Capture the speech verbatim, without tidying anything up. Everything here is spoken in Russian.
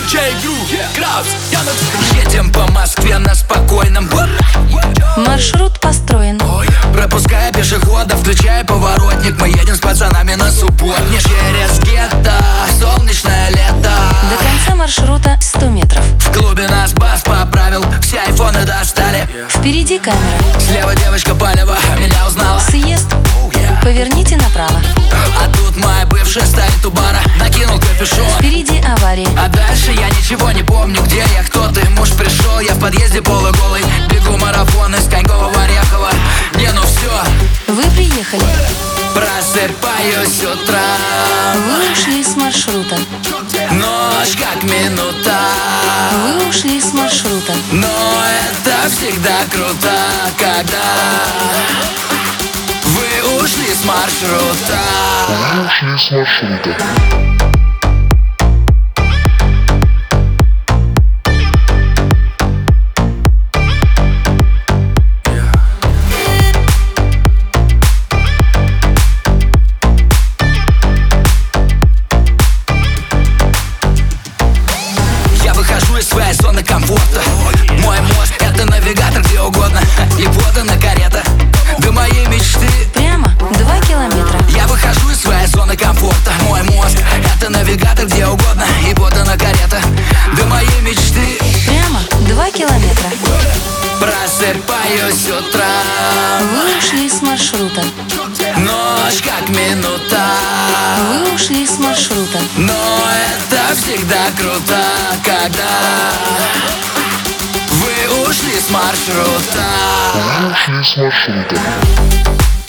диджей Гру, Краус, я на... Едем по Москве на спокойном. Маршрут построен. Пропуская пешеходов, включая поворотник, мы едем с пацанами на субботник. Через гетто, солнечное лето. До конца маршрута сто метров. В клубе нас бас поправил, все айфоны достали. Впереди камера. Слева девочка палева, меня узнала. Съезд, поверните направо. А тут моя бывшая стоит у бара, накинул капюшон. Впереди авария. А дальше я ничего не помню, где я, кто ты. Муж пришел, я в подъезде полуголый. Бегу марафон из Конькова-Орехова. Не, ну все, Вы приехали. просыпаюсь с утра. Вы ушли с маршрута. Ночь как минута. Вы ушли с маршрута. Но это всегда круто, когда вы ушли с маршрута. Вы ушли с маршрута. Из своей зоны комфорта. Мой мозг — это навигатор где угодно. И вот она карета до моей мечты. Прямо два километра. Я выхожу из своей зоны комфорта. Мой мозг — это навигатор где угодно. И вот она карета до моей мечты. Прямо два километра. Просыпаюсь с утра. Вы ушли с маршрута. Ночь как минута. Вы ушли с маршрута. Но это всегда круто, когда вы ушли с маршрута. Вы ушли с маршрута.